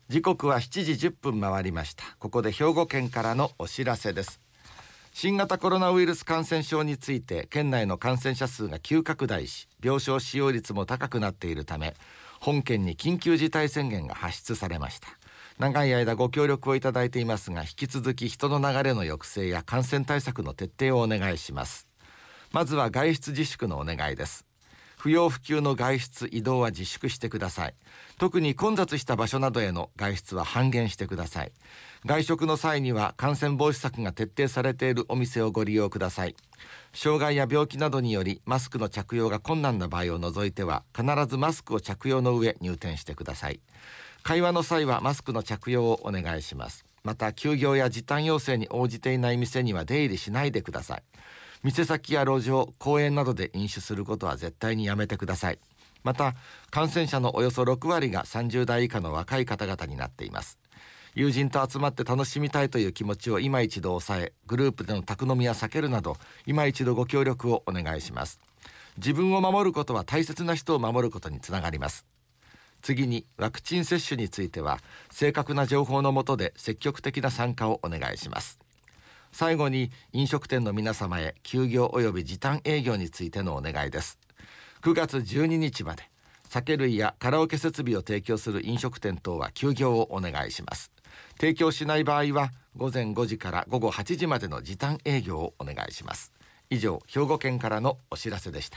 時刻は7時10分回りました。ここで兵庫県からのお知らせです。新型コロナウイルス感染症について県内の感染者数が急拡大し、病床使用率も高くなっているため、本県に緊急事態宣言が発出されました。長い間ご協力をいただいていますが、引き続き人の流れの抑制や感染対策の徹底をお願いします。まずは外出自粛のお願いです。不要不急の外出移動は自粛してください。特に混雑した場所などへの外出は半減してください。外食の際には感染防止策が徹底されているお店をご利用ください。障害や病気などによりマスクの着用が困難な場合を除いては、必ずマスクを着用の上入店してください。会話の際はマスクの着用をお願いします。また休業や時短要請に応じていない店には出入りしないでください。店先や路上、公園などで飲酒することは絶対にやめてください。また感染者のおよそ6割が30代以下の若い方々になっています。友人と集まって楽しみたいという気持ちを今一度抑え、グループでの宅飲みは避けるなど今一度ご協力をお願いします。自分を守ることは大切な人を守ることにつながります。次にワクチン接種については正確な情報の下で積極的な参加をお願いします。最後に飲食店の皆様へ休業及び時短営業についてのお願いです。9月12日まで酒類やカラオケ設備を提供する飲食店等は休業をお願いします。提供しない場合は午前5時から午後8時までの時短営業をお願いします。以上、兵庫県からのお知らせでした。